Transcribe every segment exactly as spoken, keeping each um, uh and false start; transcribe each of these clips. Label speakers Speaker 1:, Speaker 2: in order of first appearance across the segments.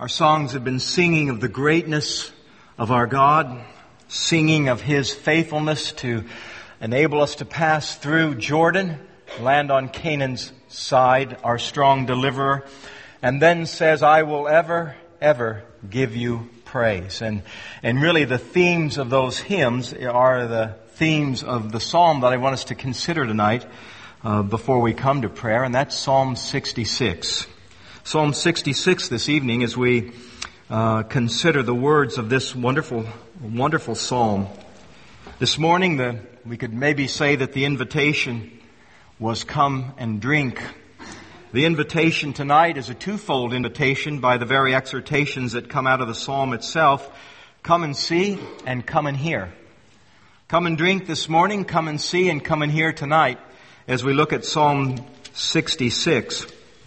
Speaker 1: Our songs have been singing of the greatness of our God, singing of His faithfulness to enable us to pass through Jordan, land on Canaan's side, our strong deliverer, and then says, I will ever, ever give you praise. And, and really the themes of those hymns are the themes of the psalm that I want us to consider tonight uh, before we come to prayer, and that's Psalm sixty-six. Psalm sixty-six this evening as we uh, consider the words of this wonderful, wonderful psalm. This morning the, we could maybe say that the invitation was come and drink. The invitation tonight is a twofold invitation by the very exhortations that come out of the psalm itself. Come and see and come and hear. Come and drink this morning, come and see and come and hear tonight as we look at Psalm sixty-six.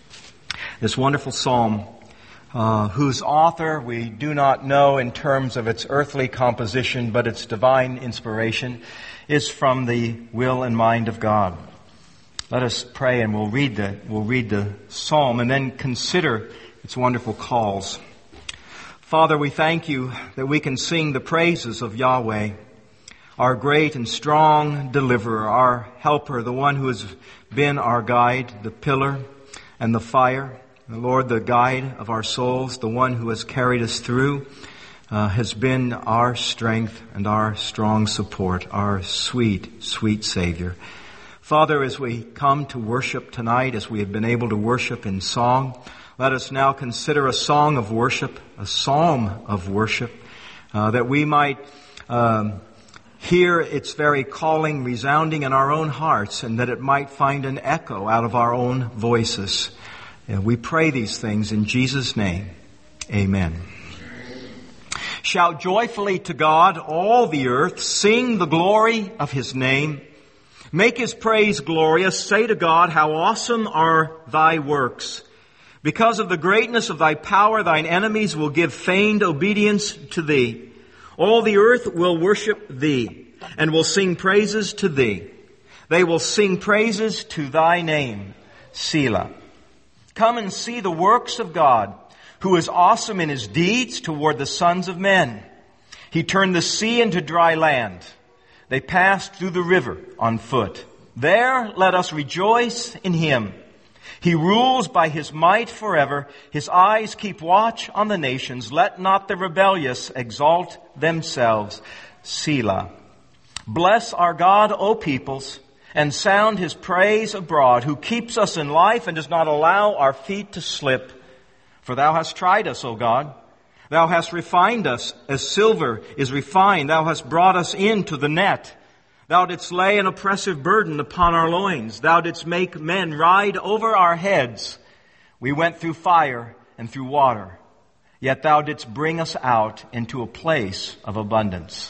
Speaker 1: This wonderful psalm, uh, whose author we do not know in terms of its earthly composition, but its divine inspiration, is from the will and mind of God. Let us pray, and we'll read the we'll read the psalm, and then consider its wonderful calls. Father, we thank you that we can sing the praises of Yahweh, our great and strong deliverer, our helper, the one who has been our guide, the pillar and the fire. The Lord, the guide of our souls, the one who has carried us through, uh, has been our strength and our strong support, our sweet, sweet Savior. Father, as we come to worship tonight, as we have been able to worship in song, let us now consider a song of worship, a psalm of worship, uh, that we might um, hear its very calling resounding in our own hearts, and that it might find an echo out of our own voices. And we pray these things in Jesus' name. Amen. Shout joyfully to God, all the earth. Sing the glory of His name. Make His praise glorious. Say to God, how awesome are Thy works. Because of the greatness of Thy power, Thine enemies will give feigned obedience to Thee. All the earth will worship Thee and will sing praises to Thee. They will sing praises to Thy name, Selah. Come and see the works of God, who is awesome in His deeds toward the sons of men. He turned the sea into dry land. They passed through the river on foot. There let us rejoice in Him. He rules by His might forever. His eyes keep watch on the nations. Let not the rebellious exalt themselves. Selah. Bless our God, O peoples, and sound His praise abroad, who keeps us in life and does not allow our feet to slip. For Thou hast tried us, O God. Thou hast refined us as silver is refined. Thou hast brought us into the net. Thou didst lay an oppressive burden upon our loins. Thou didst make men ride over our heads. We went through fire and through water. Yet Thou didst bring us out into a place of abundance.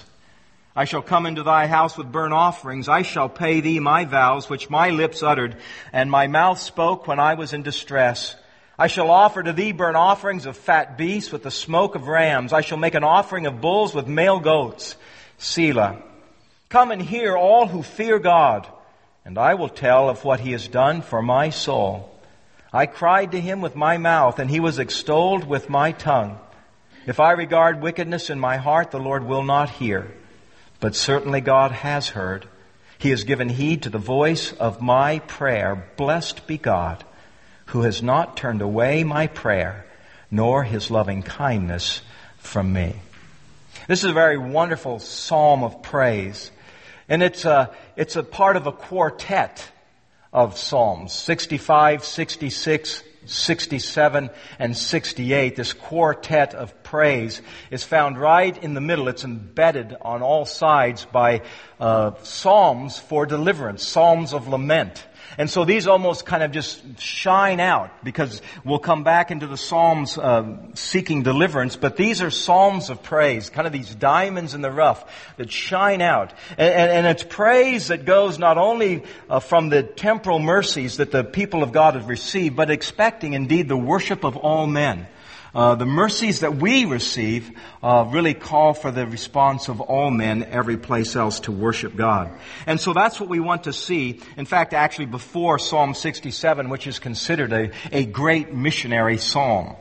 Speaker 1: I shall come into Thy house with burnt offerings. I shall pay Thee my vows, which my lips uttered, and my mouth spoke when I was in distress. I shall offer to Thee burnt offerings of fat beasts with the smoke of rams. I shall make an offering of bulls with male goats. Selah. Come and hear all who fear God, and I will tell of what He has done for my soul. I cried to Him with my mouth, and He was extolled with my tongue. If I regard wickedness in my heart, the Lord will not hear. But certainly God has heard. He has given heed to the voice of my prayer. Blessed be God, who has not turned away my prayer, nor His loving kindness from me. This is a very wonderful psalm of praise. And it's a, it's a part of a quartet of psalms, sixty-five, sixty-six, sixty-seven, and sixty-eight. This quartet of praise is found right in the middle. It's embedded on all sides by uh, psalms for deliverance, psalms of lament. And so these almost kind of just shine out, because we'll come back into the Psalms uh, seeking deliverance, but these are psalms of praise, kind of these diamonds in the rough that shine out. And, and, and it's praise that goes not only uh, from the temporal mercies that the people of God have received, but expecting indeed the worship of all men. Uh, the mercies that we receive uh, really call for the response of all men every place else to worship God. And so that's what we want to see. In fact, actually before Psalm sixty-seven, which is considered a, a great missionary psalm.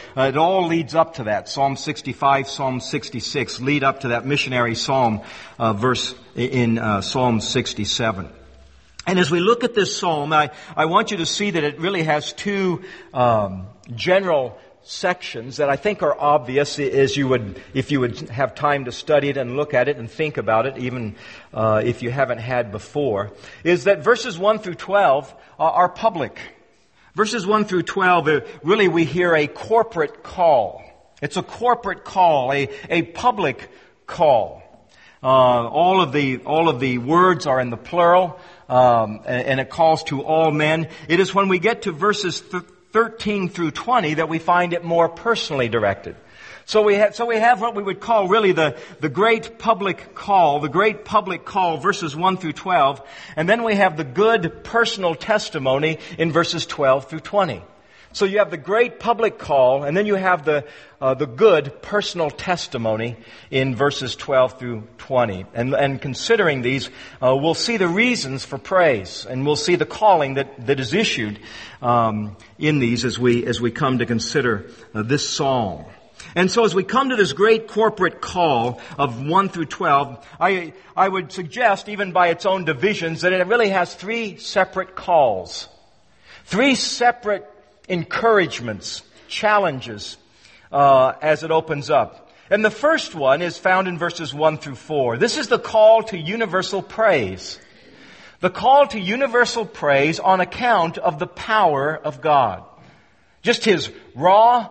Speaker 1: uh, it all leads up to that. Psalm sixty-five, Psalm sixty-six lead up to that missionary psalm, uh, verse in uh, Psalm sixty-seven. And as we look at this psalm, I, I want you to see that it really has two um, general sections that I think are obvious as you would, if you would have time to study it and look at it and think about it, even uh, if you haven't had before, is that verses one through twelve are, are public. Verses one through twelve, uh, really we hear a corporate call. It's a corporate call, a, a public call. Uh, all of the, all of the words are in the plural. Um, and, and it calls to all men. It is when we get to verses th- thirteen through twenty that we find it more personally directed. So we have, so we have what we would call really the, the great public call, the great public call, verses one through twelve, and then we have the good personal testimony in verses twelve through twenty. So you have the great public call, and then you have the uh, the good personal testimony in verses twelve through twenty. And, and considering these, uh, we'll see the reasons for praise, and we'll see the calling that, that is issued um, in these as we as we come to consider uh, this psalm. And so as we come to this great corporate call of one through twelve, I I would suggest, even by its own divisions, that it really has three separate calls, three separate encouragements, challenges, uh, as it opens up. And the first one is found in verses one through four. This is the call to universal praise. The call to universal praise on account of the power of God. Just His raw,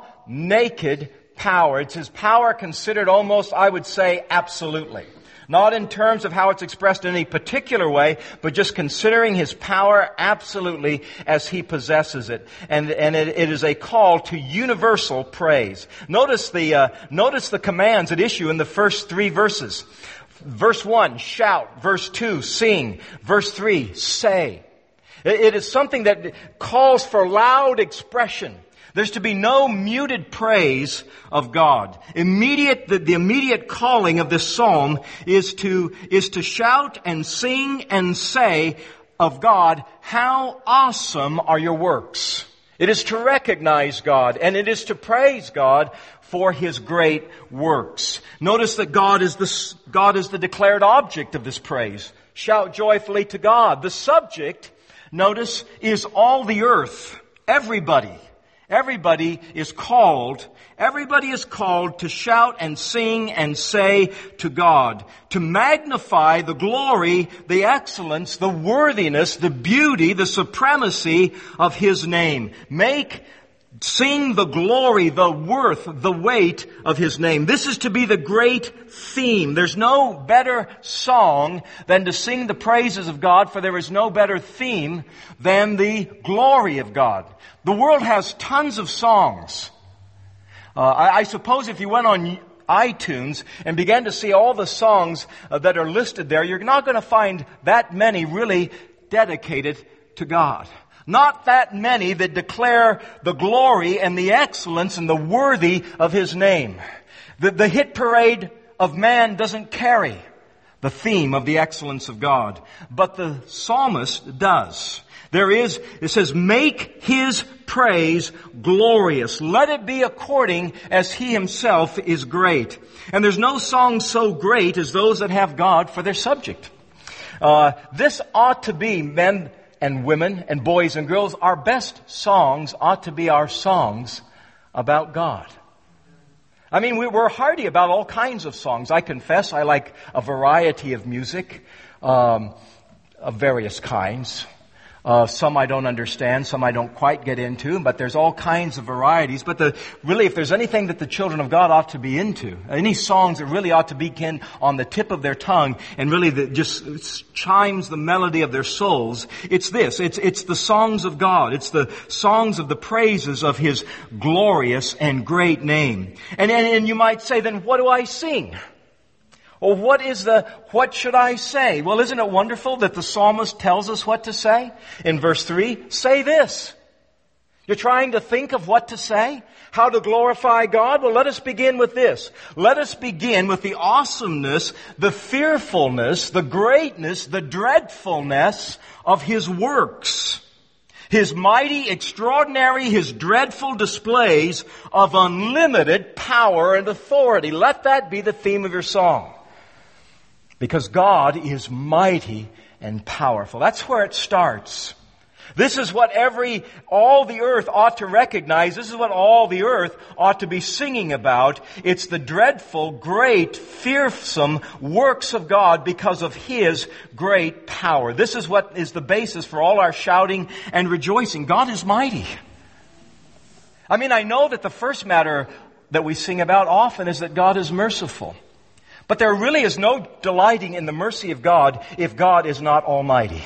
Speaker 1: naked power. It's His power considered almost, I would say, absolutely. Not in terms of how it's expressed in any particular way, but just considering His power absolutely as He possesses it. And, and it, it is a call to universal praise. Notice the, uh, notice the commands at issue in the first three verses. Verse one, shout. Verse two, sing. Verse three, say. It, it is something that calls for loud expression. There's to be no muted praise of God. Immediate, the, the immediate calling of this psalm is to, is to shout and sing and say of God, how awesome are your works. It is to recognize God, and it is to praise God for His great works. Notice that God is the, God is the declared object of this praise. Shout joyfully to God. The subject, notice, is all the earth. Everybody. Everybody is called, everybody is called to shout and sing and say to God, to magnify the glory, the excellence, the worthiness, the beauty, the supremacy of His name. Make, sing the glory, the worth, the weight of His name. This is to be the great theme. There's no better song than to sing the praises of God, for there is no better theme than the glory of God. The world has tons of songs. Uh, I, I suppose if you went on iTunes and began to see all the songs uh, that are listed there, you're not going to find that many really dedicated to God. Not that many that declare the glory and the excellence and the worthy of His name. The, the hit parade of man doesn't carry the theme of the excellence of God, but the psalmist does. There is, it says, make His praise glorious. Let it be according as He Himself is great. And there's no song so great as those that have God for their subject. Uh, this ought to be, men and women and boys and girls, our best songs ought to be our songs about God. I mean, we, we're hearty about all kinds of songs. I confess I like a variety of music, um, of various kinds. Uh, some I don't understand, some I don't quite get into, but there's all kinds of varieties. But the, really, if there's anything that the children of God ought to be into, any songs that really ought to begin on the tip of their tongue and really that just chimes the melody of their souls, it's this. It's, it's the songs of God. It's the songs of the praises of His glorious and great name. And, and, and you might say, then what do I sing? Well, what is the, what should I say? Well, isn't it wonderful that the psalmist tells us what to say? In verse three, say this. You're trying to think of what to say? How to glorify God? Well, let us begin with this. Let us begin with the awesomeness, the fearfulness, the greatness, the dreadfulness of His works. His mighty, extraordinary, His dreadful displays of unlimited power and authority. Let that be the theme of your song. Because God is mighty and powerful. That's where it starts. This is what every, all the earth ought to recognize. This is what all the earth ought to be singing about. It's the dreadful, great, fearsome works of God because of His great power. This is what is the basis for all our shouting and rejoicing. God is mighty. I mean, I know that the first matter that we sing about often is that God is merciful. But there really is no delighting in the mercy of God if God is not almighty.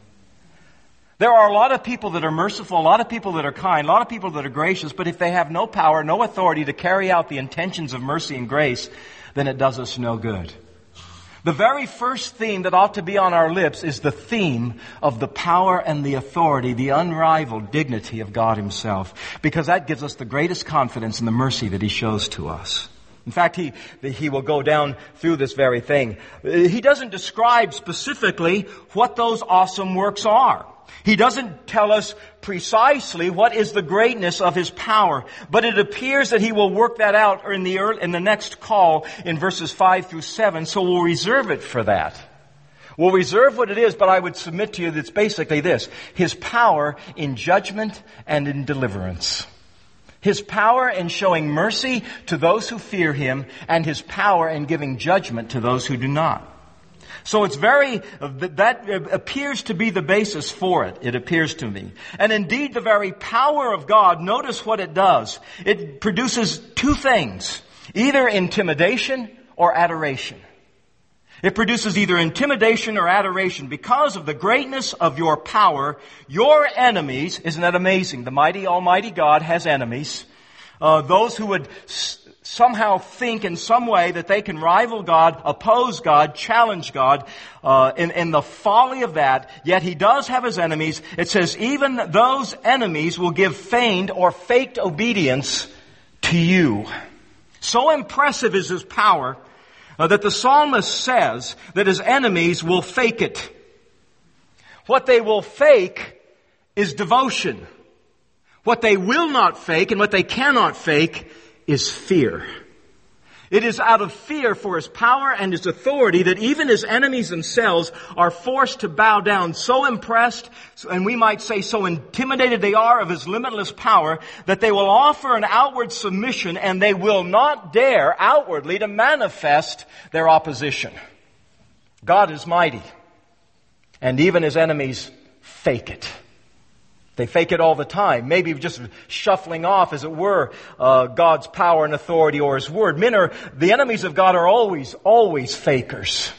Speaker 1: There are a lot of people that are merciful, a lot of people that are kind, a lot of people that are gracious, but if they have no power, no authority to carry out the intentions of mercy and grace, then it does us no good. The very first theme that ought to be on our lips is the theme of the power and the authority, the unrivaled dignity of God Himself, because that gives us the greatest confidence in the mercy that He shows to us. In fact, he, he will go down through this very thing. He doesn't describe specifically what those awesome works are. He doesn't tell us precisely what is the greatness of His power, but it appears that He will work that out in the early, in the next call in verses five through seven, so we'll reserve it for that. We'll reserve what it is, but I would submit to you that it's basically this: His power in judgment and in deliverance. His power in showing mercy to those who fear Him, and His power in giving judgment to those who do not. So it's very, that appears to be the basis for it, it appears to me. And indeed, the very power of God, notice what it does. It produces two things: either intimidation or adoration. It produces either intimidation or adoration. Because of the greatness of your power, your enemies, isn't that amazing? The mighty, almighty God has enemies. Uh, those who would s- somehow think in some way that they can rival God, oppose God, challenge God, uh, in, in the folly of that, yet He does have His enemies. It says even those enemies will give feigned or faked obedience to you. So impressive is His power, Uh, that the psalmist says that his enemies will fake it. What they will fake is devotion. What they will not fake and what they cannot fake is fear. It is out of fear for His power and His authority that even His enemies themselves are forced to bow down, so impressed, and we might say so intimidated they are of His limitless power, that they will offer an outward submission and they will not dare outwardly to manifest their opposition. God is mighty, and even His enemies fake it. They fake it all the time, maybe just shuffling off, as it were, uh, God's power and authority or His word. Men are, the enemies of God are always, always fakers.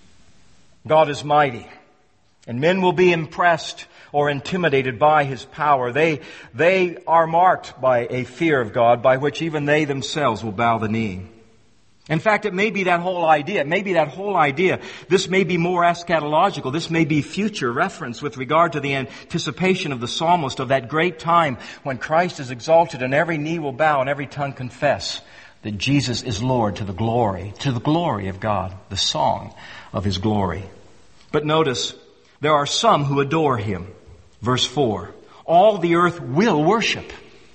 Speaker 1: God is mighty, and men will be impressed or intimidated by His power. They, they are marked by a fear of God, by which even they themselves will bow the knee. In fact, it may be that whole idea. It may be that whole idea. This may be more eschatological. This may be future reference with regard to the anticipation of the psalmist of that great time when Christ is exalted and every knee will bow and every tongue confess that Jesus is Lord, to the glory, to the glory of God, the song of His glory. But notice, there are some who adore Him. Verse four, all the earth will worship.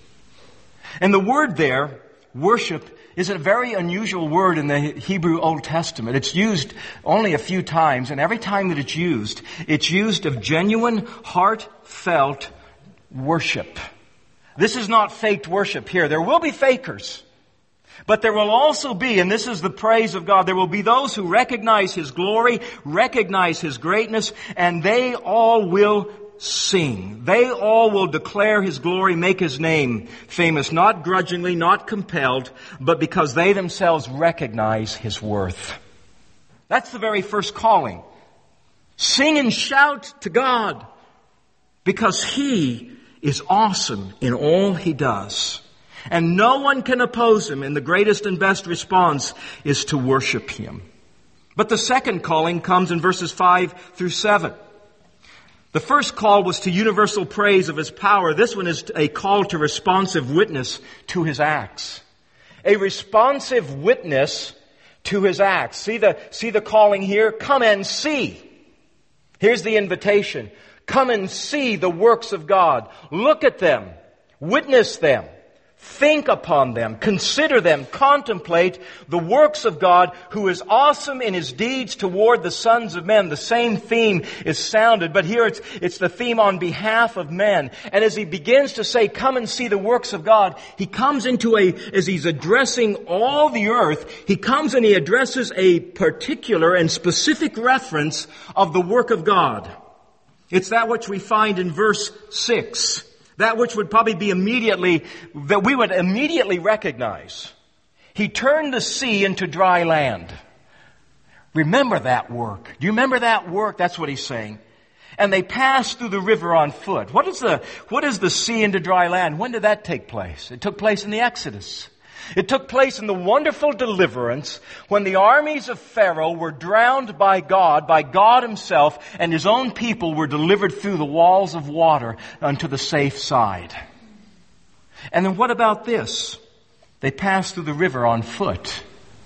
Speaker 1: And the word there, worship, is a very unusual word in the Hebrew Old Testament. It's used only a few times, and every time that it's used, it's used of genuine, heartfelt worship. This is not faked worship here. There will be fakers. But there will also be, and this is the praise of God, there will be those who recognize His glory, recognize His greatness, and they all will sing. They all will declare His glory, make His name famous, not grudgingly, not compelled, but because they themselves recognize His worth. That's the very first calling. Sing and shout to God because He is awesome in all He does. And no one can oppose Him, and the greatest and best response is to worship Him. But the second calling comes in verses five through seven. The first call was to universal praise of His power. This one is a call to responsive witness to His acts. A responsive witness to His acts. See the, see the calling here? Come and see. Here's the invitation. Come and see the works of God. Look at them. Witness them. Think upon them, consider them, contemplate the works of God, who is awesome in His deeds toward the sons of men. The same theme is sounded, but here it's, it's the theme on behalf of men. And as he begins to say, come and see the works of God, he comes into a, as he's addressing all the earth, he comes and he addresses a particular and specific reference of the work of God. It's that which we find in verse six. That which would probably be immediately, that we would immediately recognize. He turned the sea into dry land. Remember that work. Do you remember that work? That's what he's saying. And they passed through the river on foot. What is the, what is the sea into dry land? When did that take place? It took place in the Exodus. It took place in the wonderful deliverance when the armies of Pharaoh were drowned by God, by God Himself, and His own people were delivered through the walls of water unto the safe side. And then what about this? They passed through the river on foot.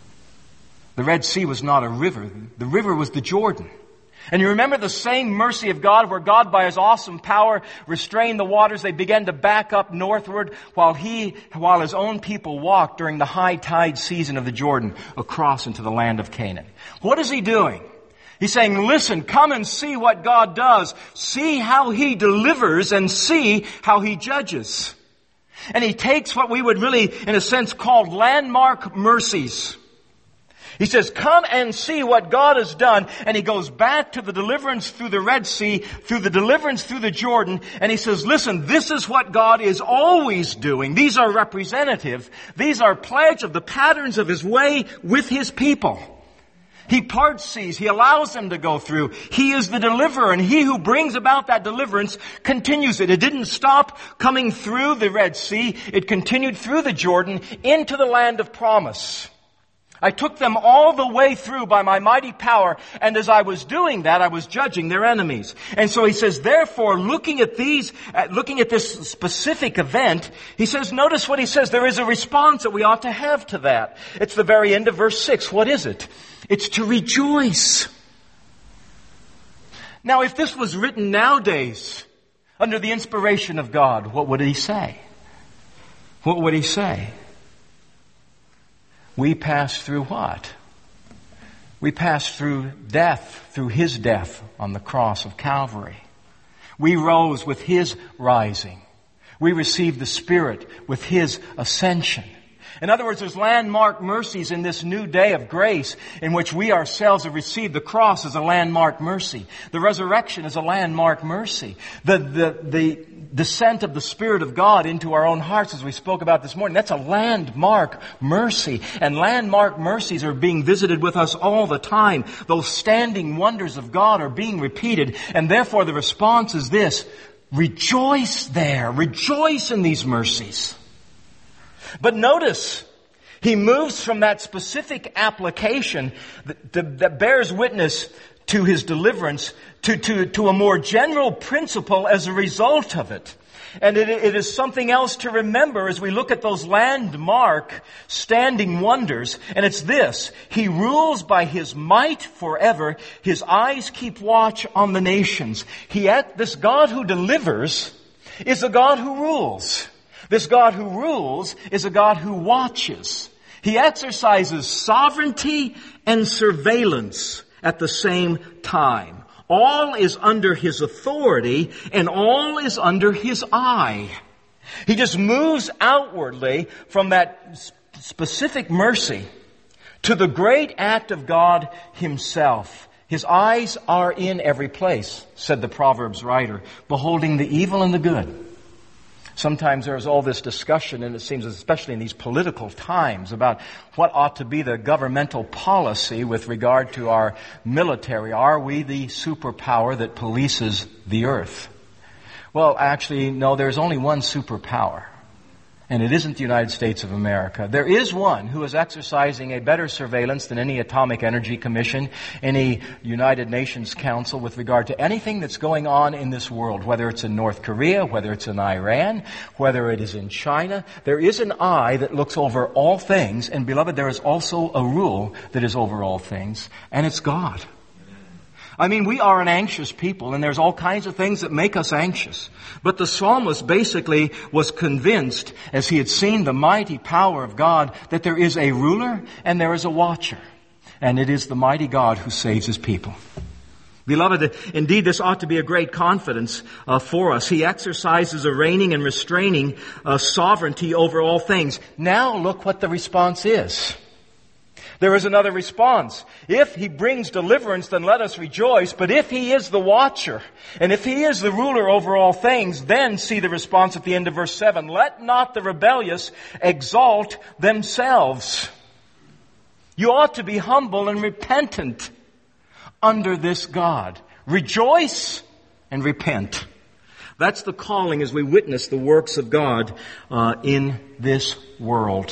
Speaker 1: The Red Sea was not a river. The river was the Jordan. And you remember the same mercy of God where God by His awesome power restrained the waters. They began to back up northward while He, while His own people walked during the high tide season of the Jordan across into the land of Canaan. What is He doing? He's saying, listen, come and see what God does. See how He delivers and see how He judges. And He takes what we would really, in a sense, call landmark mercies. He says, come and see what God has done. And he goes back to the deliverance through the Red Sea, through the deliverance through the Jordan. And he says, listen, this is what God is always doing. These are representative. These are pledge of the patterns of His way with His people. He parts seas. He allows them to go through. He is the deliverer, and He who brings about that deliverance continues it. It didn't stop coming through the Red Sea. It continued through the Jordan into the land of promise. I took them all the way through by my mighty power, and as I was doing that, I was judging their enemies. And so he says, therefore, looking at these, uh, looking at this specific event, he says, notice what he says, there is a response that we ought to have to that. It's the very end of verse six. What is it? It's to rejoice. Now, if this was written nowadays, under the inspiration of God, what would he say? What would he say? We passed through what? We passed through death, through His death on the cross of Calvary. We rose with His rising. We received the Spirit with His ascension. In other words, there's landmark mercies in this new day of grace in which we ourselves have received. The cross as a landmark mercy. The resurrection is a landmark mercy. The, the, the descent of the Spirit of God into our own hearts, as we spoke about this morning, that's a landmark mercy. And landmark mercies are being visited with us all the time. Those standing wonders of God are being repeated. And therefore the response is this: rejoice there. Rejoice in these mercies. But notice, he moves from that specific application that, that bears witness to his deliverance to, to, to a more general principle as a result of it. And it, it is something else to remember as we look at those landmark standing wonders. And it's this: He rules by His might forever. His eyes keep watch on the nations. He, this God who delivers is a God who rules. This God who rules is a God who watches. He exercises sovereignty and surveillance at the same time. All is under His authority and all is under His eye. He just moves outwardly from that specific mercy to the great act of God Himself. His eyes are in every place, said the Proverbs writer, beholding the evil and the good. Sometimes there's all this discussion, and it seems especially in these political times, about what ought to be the governmental policy with regard to our military. Are we the superpower that polices the earth? Well, actually, no, there's only one superpower. And it isn't the United States of America. There is one who is exercising a better surveillance than any Atomic Energy Commission, any United Nations Council with regard to anything that's going on in this world, whether it's in North Korea, whether it's in Iran, whether it is in China. There is an eye that looks over all things, and beloved, there is also a rule that is over all things, and it's God. I mean, we are an anxious people, and there's all kinds of things that make us anxious. But the psalmist basically was convinced, as he had seen the mighty power of God, that there is a ruler and there is a watcher. And it is the mighty God who saves His people. Beloved, indeed, this ought to be a great confidence uh, for us. He exercises a reigning and restraining uh, sovereignty over all things. Now look what the response is. There is another response. If He brings deliverance, then let us rejoice. But if He is the watcher, and if He is the ruler over all things, then see the response at the end of verse seven. Let not the rebellious exalt themselves. You ought to be humble and repentant under this God. Rejoice and repent. That's the calling as we witness the works of God uh, in this world.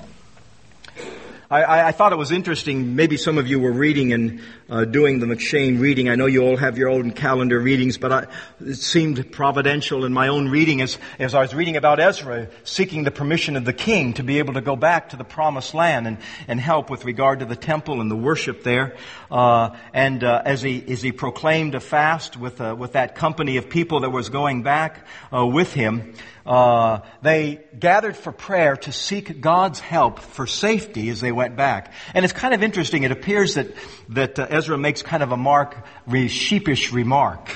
Speaker 1: I, I thought it was interesting. Maybe some of you were reading and uh, doing the McShane reading. I know you all have your own calendar readings, but I, it seemed providential in my own reading as, as I was reading about Ezra seeking the permission of the king to be able to go back to the promised land and, and help with regard to the temple and the worship there. Uh, and uh, as he as he proclaimed a fast with uh, with that company of people that was going back uh, with him. Uh, they gathered for prayer to seek God's help for safety as they went back. And it's kind of interesting. It appears that, that uh, Ezra makes kind of a mark, re- sheepish remark.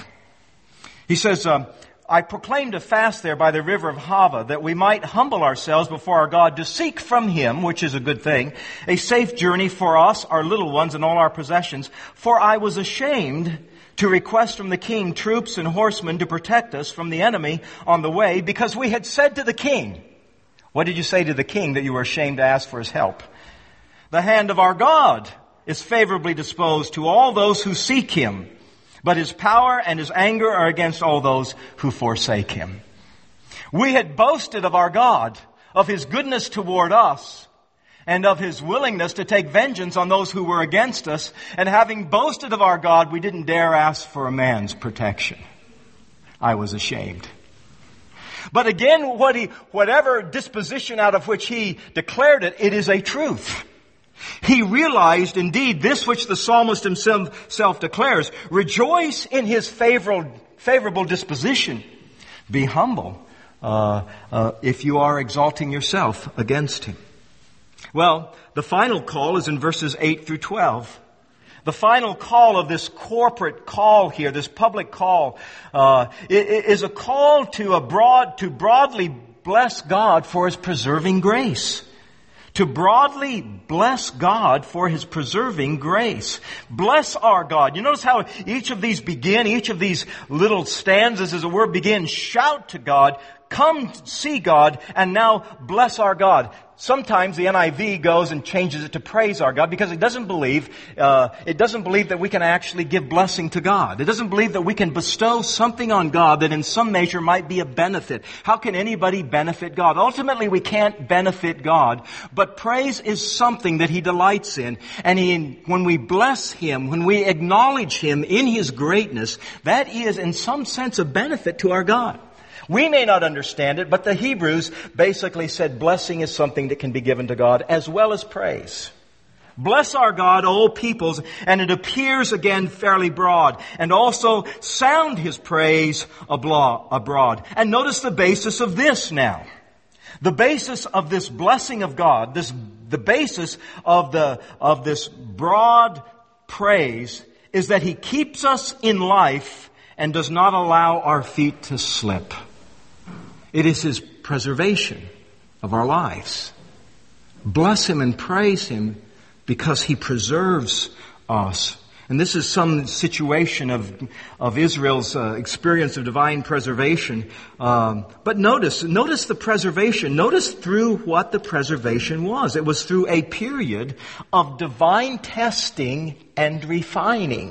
Speaker 1: He says, um, I proclaimed a fast there by the river of Hava that we might humble ourselves before our God to seek from Him, which is a good thing, a safe journey for us, our little ones, and all our possessions. For I was ashamed to request from the king troops and horsemen to protect us from the enemy on the way, because we had said to the king, what did you say to the king that you were ashamed to ask for his help? The hand of our God is favorably disposed to all those who seek Him, but His power and His anger are against all those who forsake Him. We had boasted of our God, of His goodness toward us, and of His willingness to take vengeance on those who were against us. And having boasted of our God, we didn't dare ask for a man's protection. I was ashamed. But again, what he, whatever disposition out of which he declared it, it is a truth. He realized indeed this which the psalmist himself self declares. Rejoice in His favorable, favorable disposition. Be humble uh, uh, if you are exalting yourself against Him. Well, the final call is in verses eight through twelve. The final call of this corporate call here, this public call, uh, is a call to a broad, to broadly bless God for His preserving grace. To broadly bless God for His preserving grace. Bless our God. You notice how each of these begin, each of these little stanzas, as a word begins, shout to God, come see God, and now bless our God. Sometimes the N I V goes and changes it to praise our God because it doesn't believe, uh, it doesn't believe that we can actually give blessing to God. It doesn't believe that we can bestow something on God that in some measure might be a benefit. How can anybody benefit God? Ultimately, we can't benefit God, but praise is something that He delights in. And he, when we bless Him, when we acknowledge Him in His greatness, that is in some sense a benefit to our God. We may not understand it, but the Hebrews basically said blessing is something that can be given to God as well as praise. Bless our God, O peoples, and it appears again fairly broad. And also sound His praise abroad. And notice the basis of this now. The basis of this blessing of God, this the basis of the of this broad praise is that He keeps us in life and does not allow our feet to slip. It is His preservation of our lives. Bless Him and praise Him because He preserves us. And this is some situation of of Israel's uh, experience of divine preservation. Um, but notice, notice the preservation. Notice through what the preservation was. It was through a period of divine testing and refining.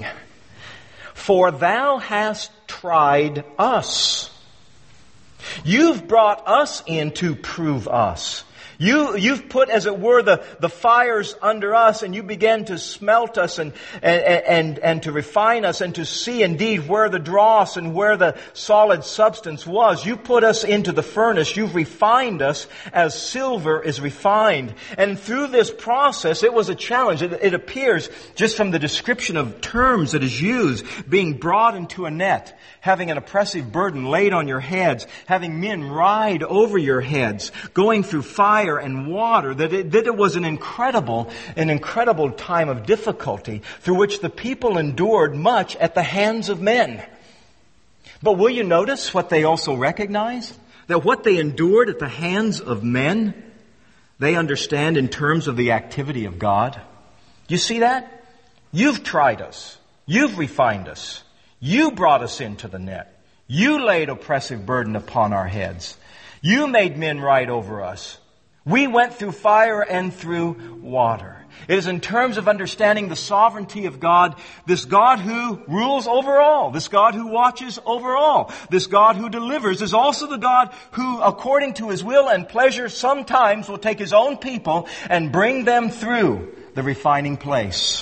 Speaker 1: For Thou hast tried us. You've brought us in to prove us. You, you've put, as it were, the, the fires under us, and you began to smelt us and, and, and, and to refine us and to see indeed where the dross and where the solid substance was. You put us into the furnace. You've refined us as silver is refined. And through this process, it was a challenge. It, it appears just from the description of terms that is used, being brought into a net, having an oppressive burden laid on your heads, having men ride over your heads, going through fire and water, that it, that it was an incredible, an incredible time of difficulty through which the people endured much at the hands of men. But will you notice what they also recognize? That what they endured at the hands of men, they understand in terms of the activity of God. Do you see that? You've tried us. You've refined us. You brought us into the net. You laid oppressive burden upon our heads. You made men ride over us. We went through fire and through water. It is in terms of understanding the sovereignty of God, this God who rules over all, this God who watches over all, this God who delivers is also the God who, according to His will and pleasure, sometimes will take His own people and bring them through the refining place.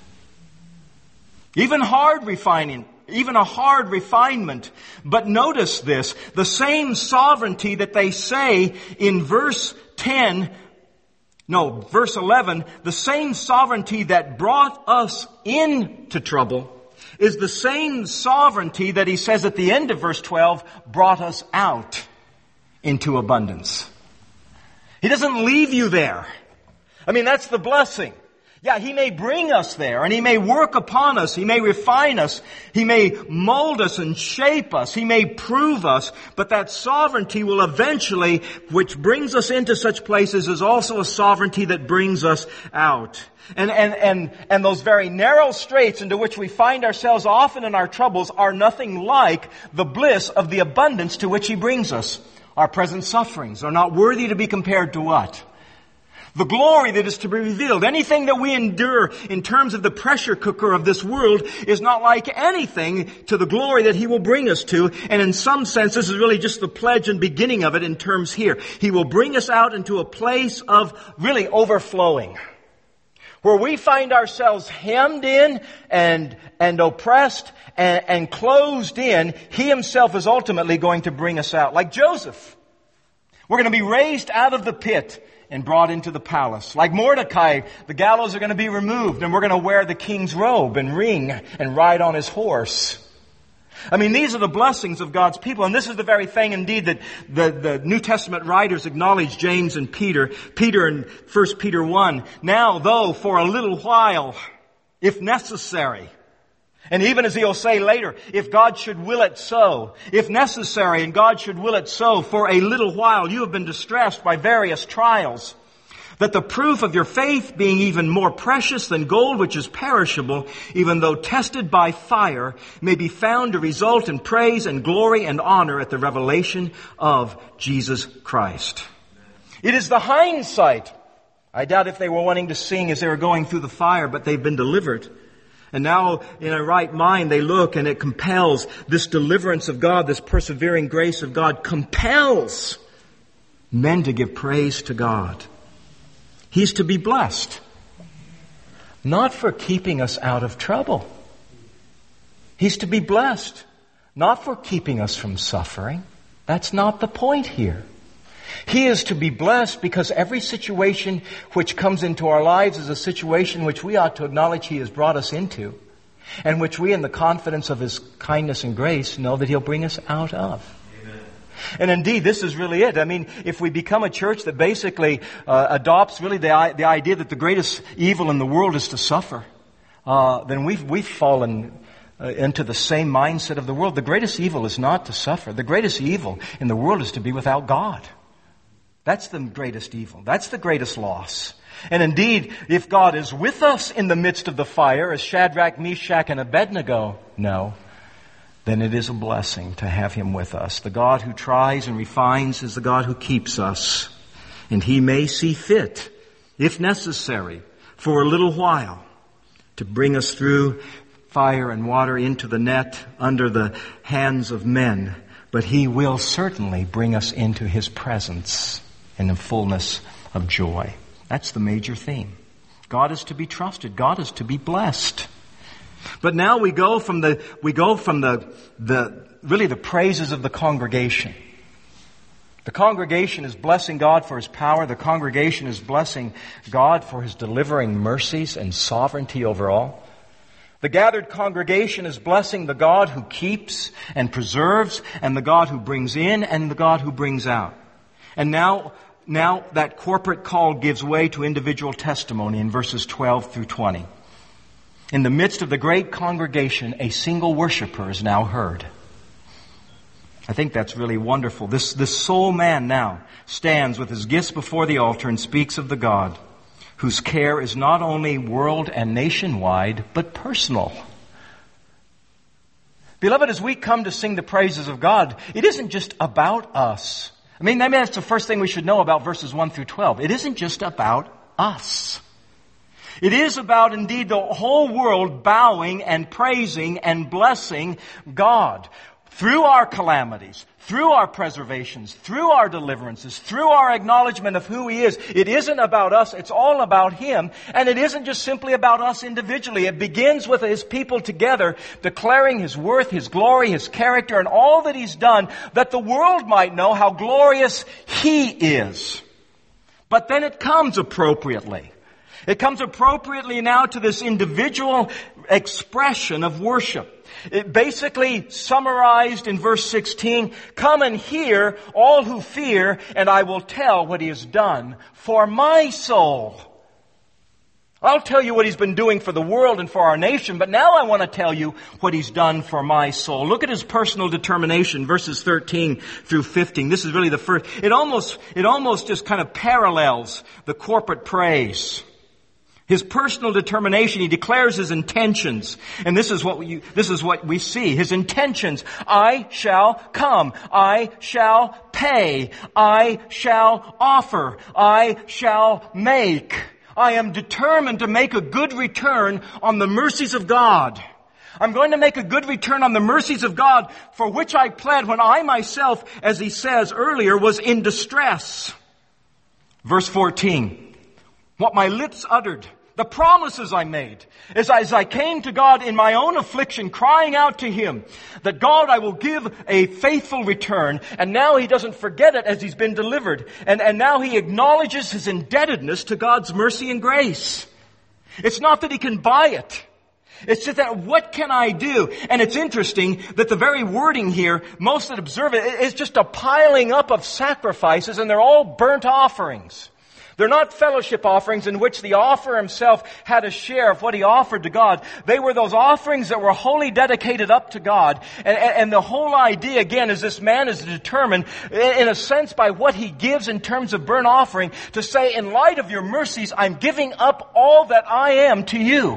Speaker 1: Even hard refining, even a hard refinement. But notice this, the same sovereignty that they say in verse ten, no, verse eleven, the same sovereignty that brought us into trouble is the same sovereignty that he says at the end of verse twelve brought us out into abundance. He doesn't leave you there. I mean, that's the blessing. Yeah, He may bring us there, and He may work upon us. He may refine us. He may mold us and shape us. He may prove us. But that sovereignty will eventually, which brings us into such places, is also a sovereignty that brings us out. And, and, and, and those very narrow straits into which we find ourselves often in our troubles are nothing like the bliss of the abundance to which He brings us. Our present sufferings are not worthy to be compared to what? The glory that is to be revealed. Anything that we endure in terms of the pressure cooker of this world is not like anything to the glory that He will bring us to. And in some sense, this is really just the pledge and beginning of it in terms here. He will bring us out into a place of really overflowing, where we find ourselves hemmed in and, and oppressed and, and closed in. He Himself is ultimately going to bring us out. Like Joseph. We're going to be raised out of the pit and brought into the palace. Like Mordecai, the gallows are going to be removed and we're going to wear the king's robe and ring and ride on his horse. I mean, these are the blessings of God's people. And this is the very thing indeed that the, the New Testament writers acknowledge, James and Peter. Peter in First Peter one. Now, though, for a little while, if necessary, and even as he'll say later, if God should will it so, if necessary and God should will it so, for a little while you have been distressed by various trials, that the proof of your faith being even more precious than gold which is perishable, even though tested by fire, may be found to result in praise and glory and honor at the revelation of Jesus Christ. It is the hindsight. I doubt if they were wanting to sing as they were going through the fire, but they've been delivered. And now, in a right mind, they look and it compels this deliverance of God, this persevering grace of God compels men to give praise to God. He's to be blessed, not for keeping us out of trouble. He's to be blessed, not for keeping us from suffering. That's not the point here. He is to be blessed because every situation which comes into our lives is a situation which we ought to acknowledge He has brought us into, and which we, in the confidence of His kindness and grace, know that He'll bring us out of. Amen. And indeed, this is really it. I mean, if we become a church that basically uh, adopts really the, the idea that the greatest evil in the world is to suffer, uh, then we've, we've fallen uh, into the same mindset of the world. The greatest evil is not to suffer. The greatest evil in the world is to be without God. That's the greatest evil. That's the greatest loss. And indeed, if God is with us in the midst of the fire, as Shadrach, Meshach, and Abednego know, then it is a blessing to have Him with us. The God who tries and refines is the God who keeps us. And He may see fit, if necessary, for a little while, to bring us through fire and water into the net under the hands of men. But He will certainly bring us into His presence in the fullness of joy. That's the major theme. God is to be trusted. God is to be blessed. But now we go from the, we go from the, the, really the praises of the congregation. The congregation is blessing God for His power. The congregation is blessing God for His delivering mercies and sovereignty over all. The gathered congregation is blessing the God who keeps and preserves, and the God who brings in, and the God who brings out. And now, now that corporate call gives way to individual testimony in verses twelve through twenty. In the midst of the great congregation, a single worshiper is now heard. I think that's really wonderful. This, this sole man now stands with his gifts before the altar and speaks of the God whose care is not only world and nationwide, but personal. Beloved, as we come to sing the praises of God, it isn't just about us. I mean, maybe that's the first thing we should know about verses one through twelve. It isn't just about us. It is about, indeed, the whole world bowing and praising and blessing God. Through our calamities, through our preservations, through our deliverances, through our acknowledgement of who He is. It isn't about us, it's all about Him. And it isn't just simply about us individually. It begins with His people together, declaring His worth, His glory, His character, and all that He's done, that the world might know how glorious He is. But then it comes appropriately. It comes appropriately now to this individual expression of worship. It basically summarized in verse sixteen, come and hear all who fear, and I will tell what He has done for my soul. I'll tell you what He's been doing for the world and for our nation, but now I want to tell you what He's done for my soul. Look at His personal determination, verses thirteen through fifteen. This is really the first. It almost, it almost just kind of parallels the corporate praise. His personal determination, He declares His intentions. And this is what we, this is what we see. His intentions. I shall come. I shall pay. I shall offer. I shall make. I am determined to make a good return on the mercies of God. I'm going to make a good return on the mercies of God, for which I pled when I myself, as he says earlier, was in distress. Verse fourteen. What my lips uttered, the promises I made, as I, as I came to God in my own affliction, crying out to Him, that God, I will give a faithful return. And now He doesn't forget it as He's been delivered. And, and now He acknowledges His indebtedness to God's mercy and grace. It's not that He can buy it. It's just that, what can I do? And it's interesting that the very wording here, most that observe it, is just a piling up of sacrifices, and they're all burnt offerings. They're not fellowship offerings in which the offerer himself had a share of what he offered to God. They were those offerings that were wholly dedicated up to God. And, and, and the whole idea, again, is this man is determined, in a sense, by what he gives in terms of burnt offering, to say, in light of your mercies, I'm giving up all that I am to you.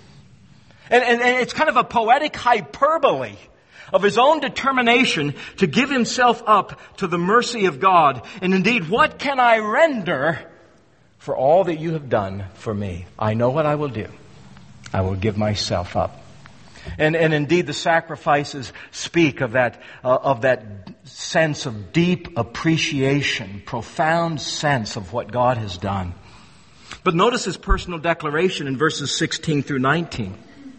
Speaker 1: And, and, and it's kind of a poetic hyperbole of his own determination to give himself up to the mercy of God. And indeed, what can I render for all that you have done for me? I know what I will do. I will give myself up. And, and indeed, the sacrifices speak of that, uh, of that sense of deep appreciation, profound sense of what God has done. But notice his personal declaration in verses sixteen through nineteen.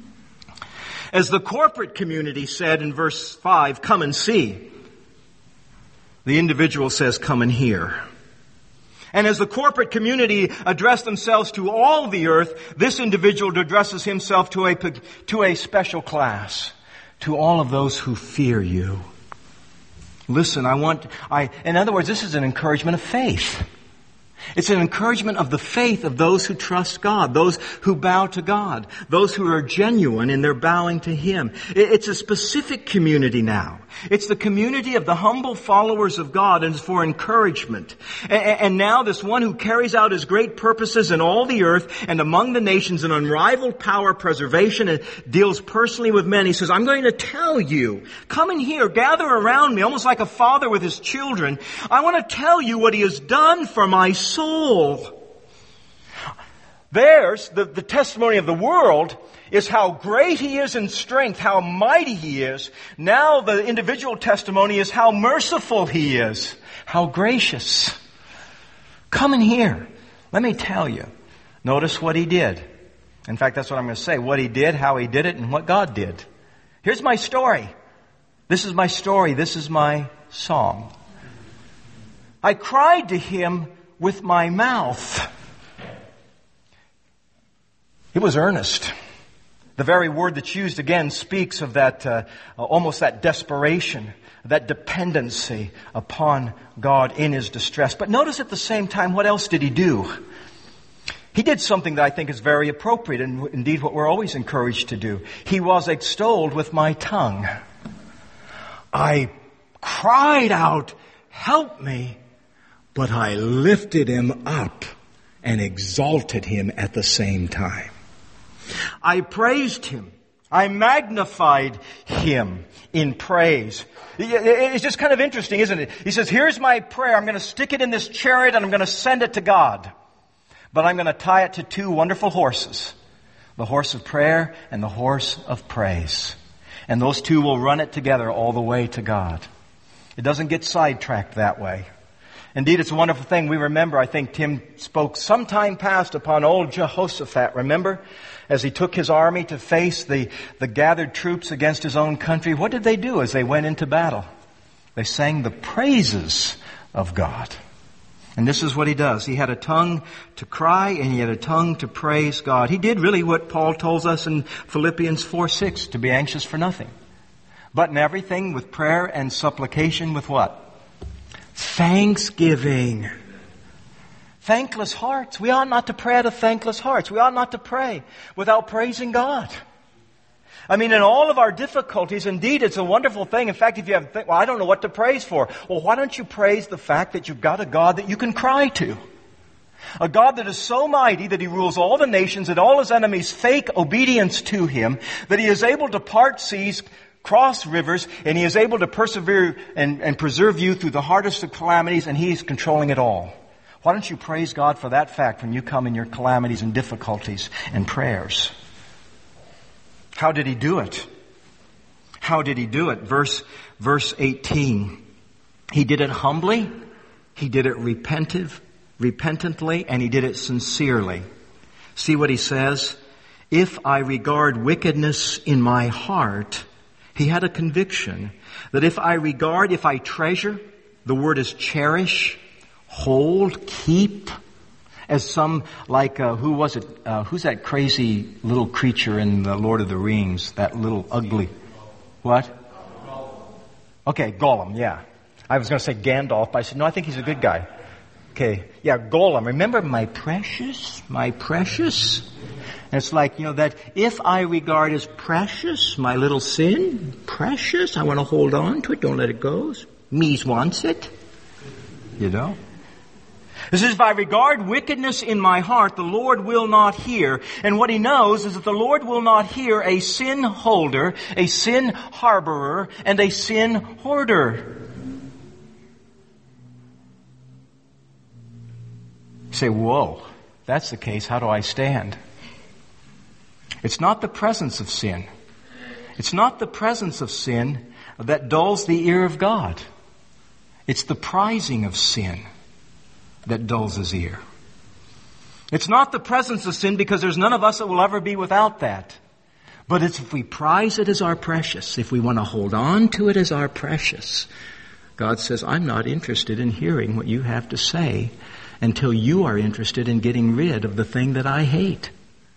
Speaker 1: As the corporate community said in verse five, come and see, the individual says, come and hear. And as the corporate community addressed themselves to all the earth, this individual addresses himself to a, to a special class, to all of those who fear you. Listen, I want, I, in other words, this is an encouragement of faith. It's an encouragement of the faith of those who trust God, those who bow to God, those who are genuine in their bowing to Him. It's a specific community now. It's the community of the humble followers of God, and it's for encouragement. And now this one who carries out His great purposes in all the earth and among the nations in unrivaled power, preservation, and deals personally with men. He says, I'm going to tell you, come in here, gather around me, almost like a father with his children. I want to tell you what He has done for my soul. Theirs, the, the testimony of the world, is how great He is in strength, how mighty He is. Now the individual testimony is how merciful He is, how gracious. Come in here. Let me tell you. Notice what he did. In fact, that's what I'm going to say. What he did, how he did it, and what God did. Here's my story. This is my story. This is my song. I cried to him with my mouth. It was earnest. The very word that's used again speaks of that, uh, almost that desperation, that dependency upon God in his distress. But notice at the same time, what else did he do? He did something that I think is very appropriate, and indeed what we're always encouraged to do. He was extolled with my tongue. I cried out, help me, but I lifted him up and exalted him at the same time. I praised him. I magnified him in praise. It's just kind of interesting, isn't it? He says, here's my prayer. I'm going to stick it in this chariot and I'm going to send it to God. But I'm going to tie it to two wonderful horses. The horse of prayer and the horse of praise. And those two will run it together all the way to God. It doesn't get sidetracked that way. Indeed, it's a wonderful thing. We remember, I think Tim spoke some time past upon old Jehoshaphat. Remember? As he took his army to face the, the gathered troops against his own country, what did they do as they went into battle? They sang the praises of God. And this is what he does. He had a tongue to cry and he had a tongue to praise God. He did really what Paul tells us in Philippians four six, to be anxious for nothing. But in everything with prayer and supplication with what? Thanksgiving. Thankless hearts. We ought not to pray out of thankless hearts. We ought not to pray without praising God. I mean, in all of our difficulties, indeed, it's a wonderful thing. In fact, if you have, well, I don't know what to praise for. Well, why don't you praise the fact that you've got a God that you can cry to? A God that is so mighty that He rules all the nations and all His enemies fake obedience to Him, that He is able to part seas, cross rivers, and He is able to persevere and, and preserve you through the hardest of calamities, and He's controlling it all. Why don't you praise God for that fact when you come in your calamities and difficulties and prayers? How did he do it? How did he do it? Verse, verse eighteen. He did it humbly, he did it repentive, repentantly, and he did it sincerely. See what he says? If I regard wickedness in my heart, he had a conviction that if I regard, if I treasure, the word is cherish, hold, keep, as some, like, uh, who was it? Uh, who's that crazy little creature in the Lord of the Rings? That little ugly, what? Okay, Gollum, yeah. I was going to say Gandalf, but I said, no, I think he's a good guy. Okay, yeah, Gollum. Remember, my precious, my precious? And it's like, you know, that if I regard as precious, my little sin, precious, I want to hold on to it, don't let it go. Mees wants it, you know. This is, if I regard wickedness in my heart, the Lord will not hear. And what he knows is that the Lord will not hear a sin holder, a sin harborer, and a sin hoarder. You say, whoa, if that's the case, how do I stand? It's not the presence of sin. It's not the presence of sin that dulls the ear of God. It's the prizing of sin that dulls his ear. It's not the presence of sin, because there's none of us that will ever be without that. But it's if we prize it as our precious, if we want to hold on to it as our precious, God says, I'm not interested in hearing what you have to say until you are interested in getting rid of the thing that I hate.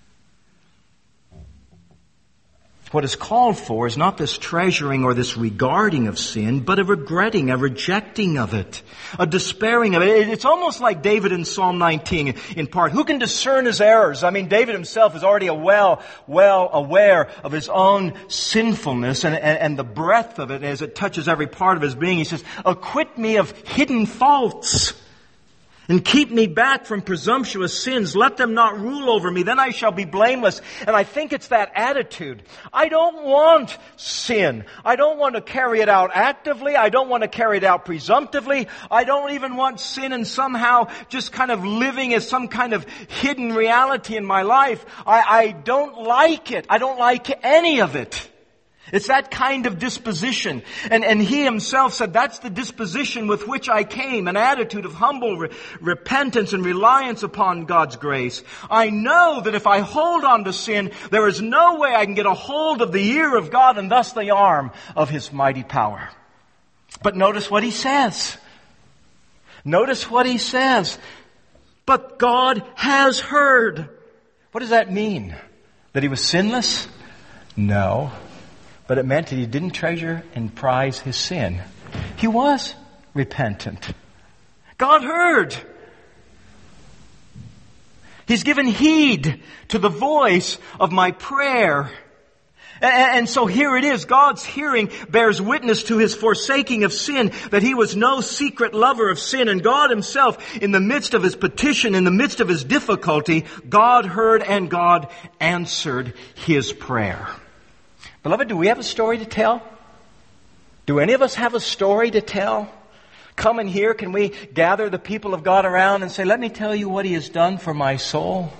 Speaker 1: What is called for is not this treasuring or this regarding of sin, but a regretting, a rejecting of it, a despairing of it. It's almost like David in Psalm nineteen, in part. Who can discern his errors? I mean, David himself is already well, well aware of his own sinfulness and, and, and the breadth of it as it touches every part of his being. He says, acquit me of hidden faults, and keep me back from presumptuous sins. Let them not rule over me. Then I shall be blameless. And I think it's that attitude. I don't want sin. I don't want to carry it out actively. I don't want to carry it out presumptively. I don't even want sin and somehow just kind of living as some kind of hidden reality in my life. I, I don't like it. I don't like any of it. It's that kind of disposition. And, and he himself said, that's the disposition with which I came, an attitude of humble re- repentance and reliance upon God's grace. I know that if I hold on to sin, there is no way I can get a hold of the ear of God and thus the arm of His mighty power. But notice what he says. Notice what he says. But God has heard. What does that mean? That he was sinless? No. But it meant that he didn't treasure and prize his sin. He was repentant. God heard. He's given heed to the voice of my prayer. And so here it is. God's hearing bears witness to his forsaking of sin, that he was no secret lover of sin. And God himself, in the midst of his petition, in the midst of his difficulty, God heard and God answered his prayer. Beloved, do we have a story to tell? Do any of us have a story to tell? Come in here, can we gather the people of God around and say, let me tell you what he has done for my soul?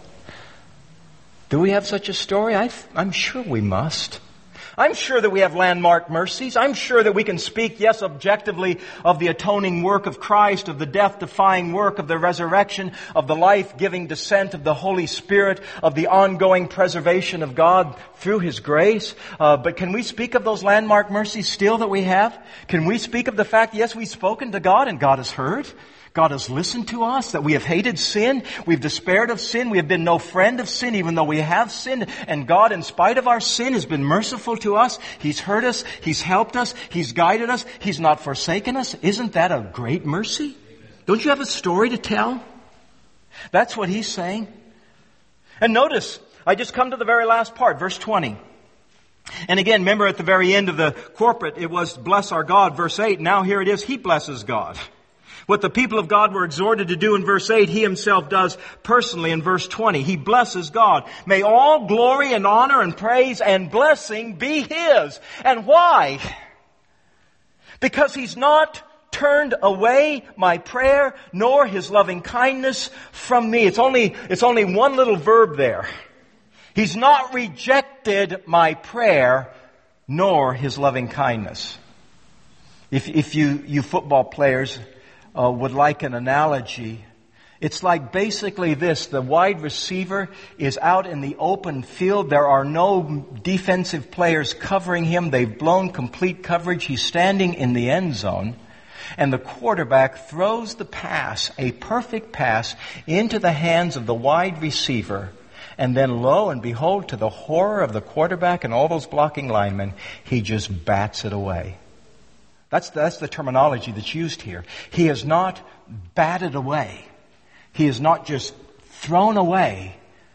Speaker 1: Do we have such a story? I, I'm sure we must. I'm sure that we have landmark mercies. I'm sure that we can speak, yes, objectively of the atoning work of Christ, of the death-defying work of the resurrection, of the life-giving descent of the Holy Spirit, of the ongoing preservation of God through His grace. Uh, but can we speak of those landmark mercies still that we have? Can we speak of the fact, yes, we've spoken to God and God has heard? God has listened to us, that we have hated sin, we've despaired of sin, we have been no friend of sin even though we have sinned, and God, in spite of our sin, has been merciful to us. He's heard us, He's helped us, He's guided us, He's not forsaken us. Isn't that a great mercy? Don't you have a story to tell? That's what he's saying. And notice, I just come to the very last part, verse twenty. And again, remember at the very end of the corporate, it was bless our God, verse eight. Now here it is, he blesses God. What the people of God were exhorted to do in verse eight, he himself does personally in verse twenty. He blesses God. May all glory and honor and praise and blessing be his. And why? Because he's not turned away my prayer, nor his loving kindness from me. It's only, it's only one little verb there. He's not rejected my prayer, nor his loving kindness. If, if you, you football players Uh, would like an analogy, it's like basically this. The wide receiver is out in the open field. There are no defensive players covering him. They've blown complete coverage. He's standing in the end zone. And the quarterback throws the pass, a perfect pass, into the hands of the wide receiver. And then lo and behold, to the horror of the quarterback and all those blocking linemen, he just bats it away. That's, that's the terminology that's used here. He has not batted away. He has not just thrown away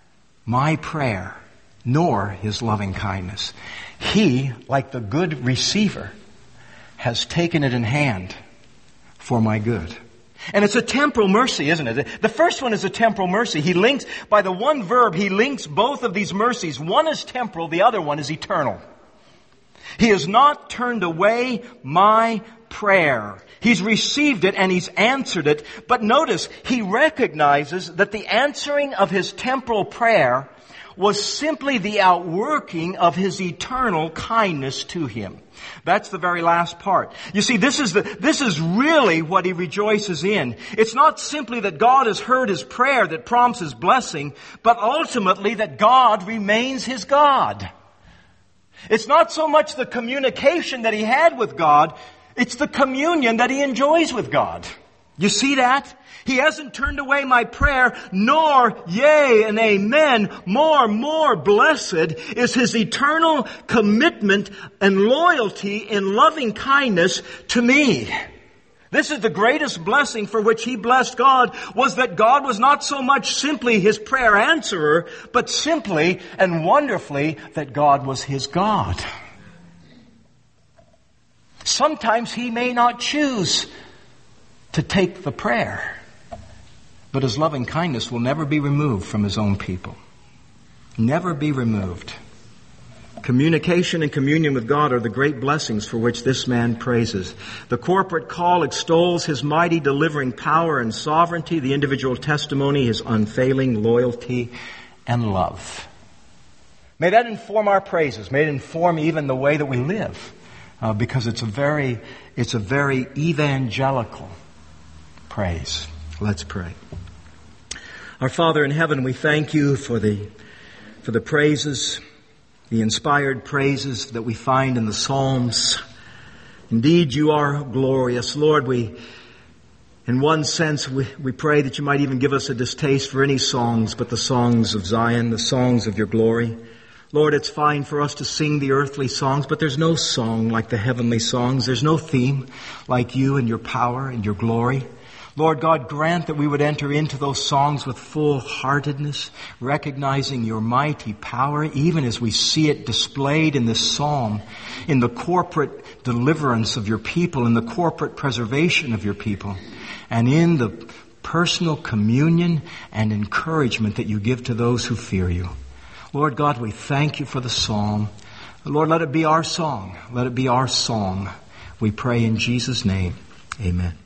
Speaker 1: my prayer, nor his loving kindness. He, like the good receiver, has taken it in hand for my good. And it's a temporal mercy, isn't it? The first one is a temporal mercy. He links, by the one verb, he links both of these mercies. One is temporal, the other one is eternal. He has not turned away my prayer. He's received it and he's answered it. But notice, he recognizes that the answering of his temporal prayer was simply the outworking of his eternal kindness to him. That's the very last part. You see, this is the, this is really what he rejoices in. It's not simply that God has heard his prayer that prompts his blessing, but ultimately that God remains his God. It's not so much the communication that he had with God, it's the communion that he enjoys with God. You see that? He hasn't turned away my prayer, nor, yea and amen, more, more blessed is his eternal commitment and loyalty in loving kindness to me. This is the greatest blessing for which he blessed God, was that God was not so much simply his prayer answerer, but simply and wonderfully that God was his God. Sometimes he may not choose to take the prayer, but his loving kindness will never be removed from his own people. Never be removed. Communication and communion with God are the great blessings for which this man praises. The corporate call extols his mighty delivering power and sovereignty, the individual testimony, his unfailing loyalty and love. May that inform our praises. May it inform even the way that we live, uh, because it's a very, it's a very evangelical praise. Let's pray. Our Father in heaven, we thank you for the, for the praises, the inspired praises that we find in the Psalms. Indeed, you are glorious. Lord, we, in one sense, we, we pray that you might even give us a distaste for any songs but the songs of Zion, the songs of your glory. Lord, it's fine for us to sing the earthly songs, but there's no song like the heavenly songs. There's no theme like you and your power and your glory. Lord God, grant that we would enter into those songs with full-heartedness, recognizing your mighty power, even as we see it displayed in this psalm, in the corporate deliverance of your people, in the corporate preservation of your people, and in the personal communion and encouragement that you give to those who fear you. Lord God, we thank you for the psalm. Lord, let it be our song. Let it be our song. We pray in Jesus' name. Amen.